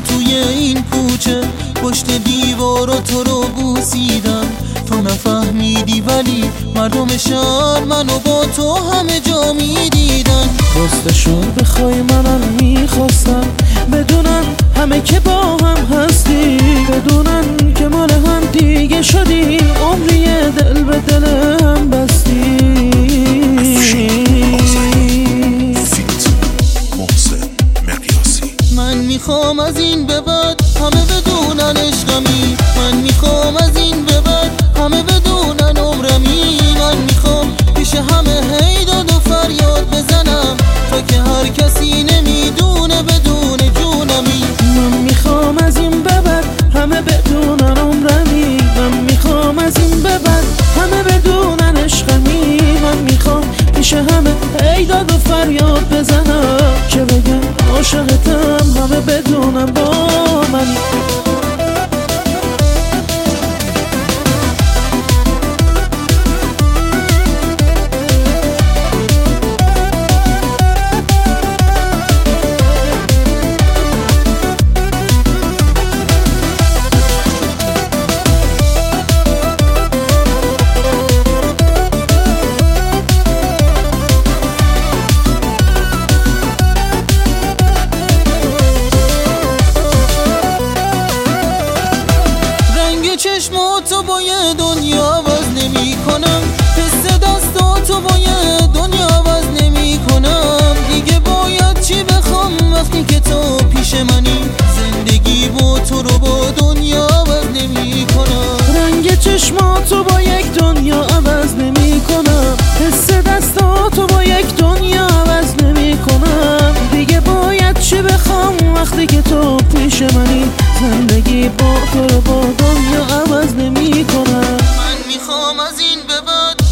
توی این کوچه پشت دیوار و تو رو بوسیدم، تو نفهمیدی ولی مردم شهر منو با تو همه جا میدیدن. راستشو بخوای منم میخواستم بدونن همه که با هم هستی، بدونن که مال هم دیگه شدی، عمری دل به دل هم بستی. من میخوام از این به بعد همه بدونن عشقمی، من میخوام از این به بعد همه بدونن عمرمی، من میخوام پیش همه هی داد و فریاد بزنم تا که هر کسی نمیدونه بدون جونمی. من میخوام از این به بعد همه بدونن عمرمی، من میخوام از این به بعد همه بدونن عشقمی، من میخوام پیش همه ای داد و فریاد بزنم که بگم عاشقتم، همه بدونن با منی. چشماتو با یه دنیا عوض نمی کنم، حس دستاتو با یه دنیا عوض نمی کنم، دیگه باید چی بخوام وقتی که تو پیش منی، زندگی با تو رو با دنیا عوض نمی کنم. رنگ چشماتو با یک دنیا عوض نمی کنم، حس دستاتو با یک دنیا عوض نمی کنم، دیگه باید چی بخوام وقتی که تو پیش منی، زندگی با تو رو با دنیا عوض نمی کنم. من میخوام از این به بعد